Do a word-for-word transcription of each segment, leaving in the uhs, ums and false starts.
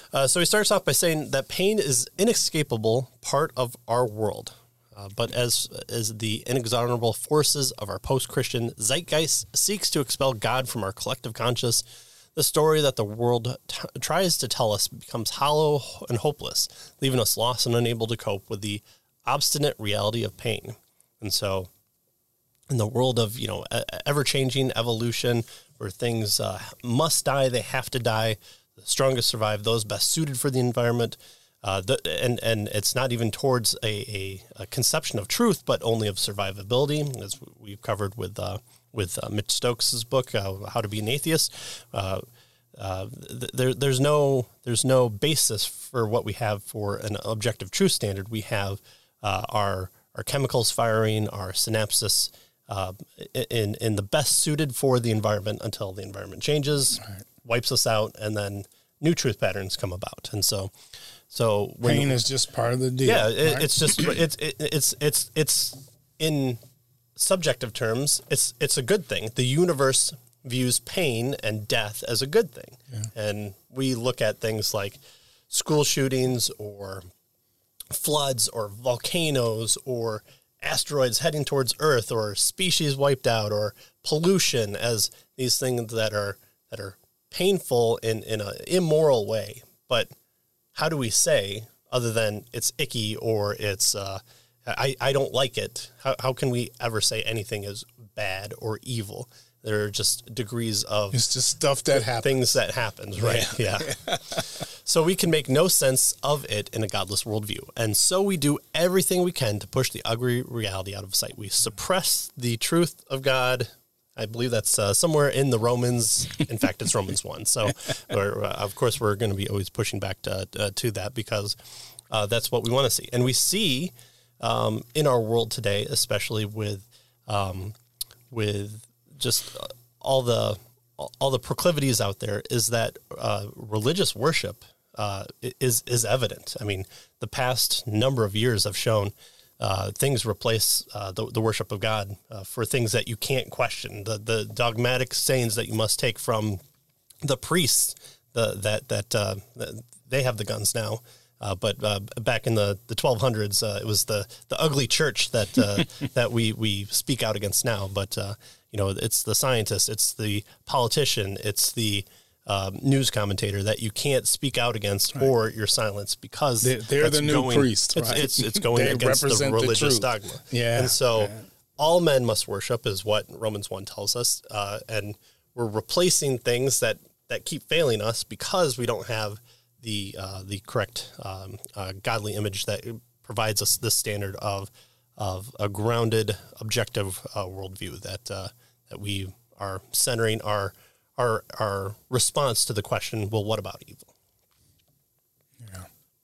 Uh, so he starts off by saying that pain is inescapable part of our world. Uh, but as as the inexorable forces of our post-Christian zeitgeist seeks to expel God from our collective conscious, the story that the world t- tries to tell us becomes hollow and hopeless, leaving us lost and unable to cope with the obstinate reality of pain. And so in the world of, you know, ever-changing evolution, where things uh, must die, they have to die, the strongest survive, those best suited for the environment, Uh, the, and, and it's not even towards a, a, a conception of truth, but only of survivability, as we've covered with uh, with uh, Mitch Stokes' book, uh, How to Be an Atheist. Uh, uh, th- there, there's no there's no basis for what we have for an objective truth standard. We have uh, our our chemicals firing, our synapses uh, in in the best suited for the environment until the environment changes, right, wipes us out, and then new truth patterns come about, and so. So when, pain is just part of the deal. Yeah, it, right? it's just it's it, it's it's it's in subjective terms, it's it's a good thing. The universe views pain and death as a good thing, yeah. And we look at things like school shootings or floods or volcanoes or asteroids heading towards Earth or species wiped out or pollution as these things that are that are painful in in an immoral way, but how do we say, other than it's icky or it's, uh, I, I don't like it, how, how can we ever say anything is bad or evil? There are just degrees of... It's just stuff that happens. Things that happens, right? Yeah. yeah. So we can make no sense of it in a godless worldview. And so we do everything we can to push the ugly reality out of sight. We suppress the truth of God. I believe that's uh, somewhere in the Romans. In fact, it's Romans one. So, or, uh, of course, we're going to be always pushing back to, uh, to that because uh, that's what we want to see. And we see um, in our world today, especially with um, with just uh, all the all the proclivities out there, is that uh, religious worship uh, is is evident. I mean, the past number of years have shown. Uh, things replace uh, the, the worship of God uh, for things that you can't question. The the dogmatic sayings that you must take from the priests, the, that that, uh, that they have the guns now. Uh, but uh, back in the, the twelve hundreds, uh, it was the, the ugly church that uh, that we, we speak out against now. But uh, you know, it's the scientist, it's the politician, it's the Um, news commentator that you can't speak out against, right, or you're silenced because they're, they're the new going, priest, it's, right? It's, it's going against the religious the dogma. Yeah. And so yeah. all men must worship is what Romans one tells us. Uh, and we're replacing things that, that keep failing us because we don't have the, uh, the correct um, uh, godly image that provides us this standard of, of a grounded, objective uh, worldview that, uh, that we are centering our Our our response to the question, well, what about evil? Yeah,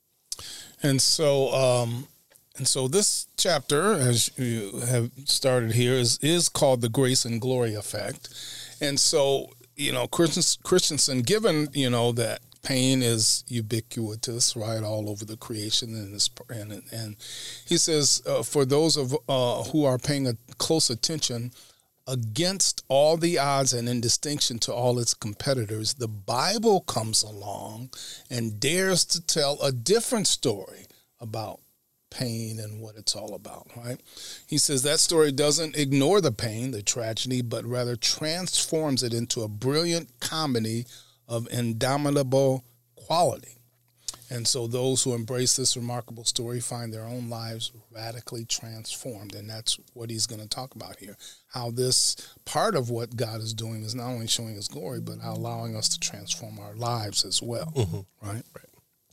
and so um, and so this chapter, as you have started here, is is called the Grace and Glory Effect, and so you know, Christensen, given you know that pain is ubiquitous, right, all over the creation, and this, and and he says uh, for those of uh, who are paying a close attention. Against all the odds and in distinction to all its competitors, the Bible comes along and dares to tell a different story about pain and what it's all about, right? He says that story doesn't ignore the pain, the tragedy, but rather transforms it into a brilliant comedy of indomitable quality. And so those who embrace this remarkable story find their own lives radically transformed. And that's what he's going to talk about here, how this part of what God is doing is not only showing his glory, but allowing us to transform our lives as well, mm-hmm. right? Right.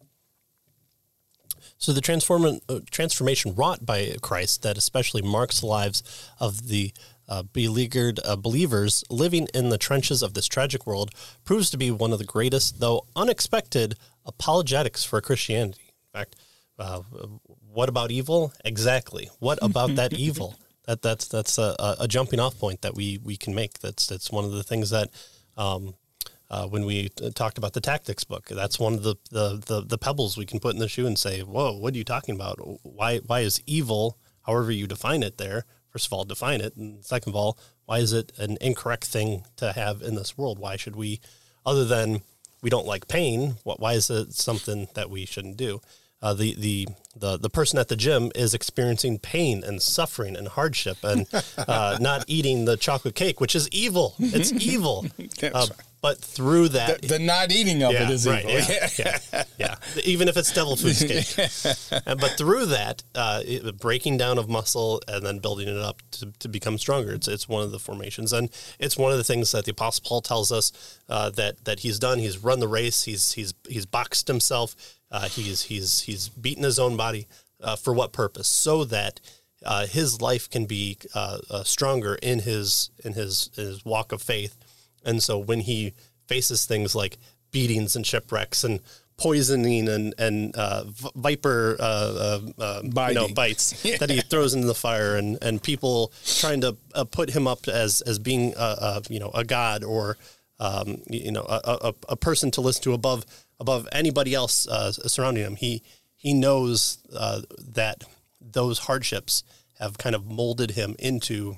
So the transform- uh, transformation wrought by Christ that especially marks the lives of the uh, beleaguered uh, believers living in the trenches of this tragic world proves to be one of the greatest, though unexpected, apologetics for Christianity. In fact, uh, what about evil? Exactly. What about that evil? That that's that's a, a jumping off point that we we can make. That's that's one of the things that um, uh, when we talked about the tactics book, that's one of the, the the the pebbles we can put in the shoe and say, whoa, what are you talking about? Why why is evil, however you define it there? First of all, define it, and second of all, why is it an incorrect thing to have in this world? Why should we, other than we don't like pain. What, why is it something that we shouldn't do? Uh, the, the the the person at the gym is experiencing pain and suffering and hardship and uh, not eating the chocolate cake, which is evil. It's evil. Uh, but through that, the, the not eating of yeah, it is right, evil. Yeah, yeah, yeah. Even if it's devil food cake. And, but through that, uh, it, breaking down of muscle and then building it up to, to become stronger. It's it's one of the formations, and it's one of the things that the Apostle Paul tells us uh, that that he's done. He's run the race. He's he's he's boxed himself. Uh, he's he's he's beaten his own body uh, for what purpose? So that uh, his life can be uh, uh, stronger in his in his in his walk of faith. And so when he faces things like beatings and shipwrecks and poisoning and and uh, viper uh, uh, uh, you know, bites yeah. that he throws into the fire, and, and people trying to uh, put him up as as being uh, uh, you know a god or um, you know a, a, a person to listen to above above anybody else uh, surrounding him, he he knows uh, that those hardships have kind of molded him into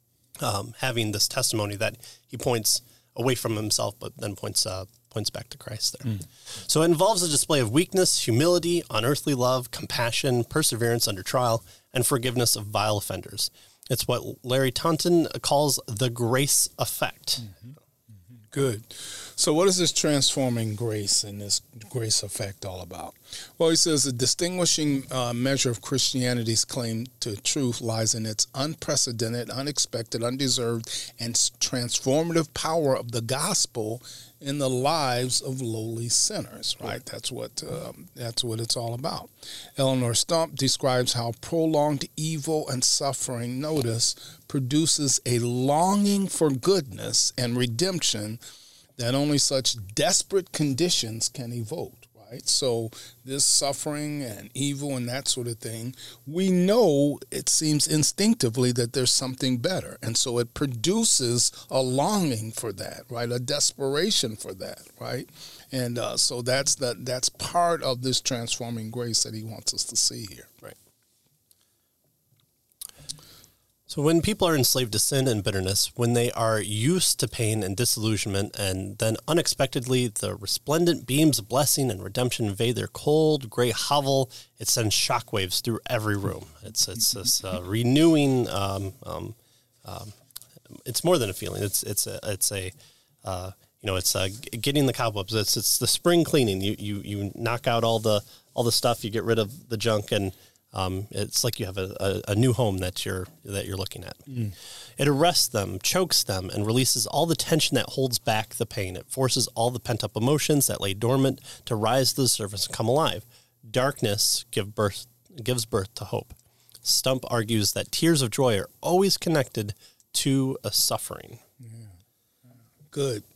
um, having this testimony that he points away from himself, but then points uh, points back to Christ there. Mm. So it involves a display of weakness, humility, unearthly love, compassion, perseverance under trial, and forgiveness of vile offenders. It's what Larry Taunton calls the grace effect. Mm-hmm. Mm-hmm. Good. So what is this transforming grace and this grace effect all about? Well, he says the distinguishing uh, measure of Christianity's claim to truth lies in its unprecedented, unexpected, undeserved, and transformative power of the gospel in the lives of lowly sinners, right? That's what um, that's what it's all about. Eleanor Stump describes how prolonged evil and suffering, notice, produces a longing for goodness and redemption that only such desperate conditions can evoke, right? So this suffering and evil and that sort of thing, we know it seems instinctively that there's something better. And so it produces a longing for that, right? A desperation for that, right? And uh, so that's that. That's part of this transforming grace that he wants us to see here. Right. So when people are enslaved to sin and bitterness, when they are used to pain and disillusionment, and then unexpectedly the resplendent beams of blessing and redemption invade their cold, gray hovel, it sends shockwaves through every room. It's it's this uh, renewing. Um, um, um, it's more than a feeling. It's it's a it's a uh, you know it's uh, getting the cobwebs. It's it's the spring cleaning. You you you knock out all the all the stuff. You get rid of the junk and. Um, it's like you have a, a, a new home that you're that you're looking at. Mm. It arrests them, chokes them, and releases all the tension that holds back the pain. It forces all the pent-up emotions that lay dormant to rise to the surface and come alive. Darkness give birth, gives birth to hope. Stump argues that tears of joy are always connected to a suffering. Yeah. Good.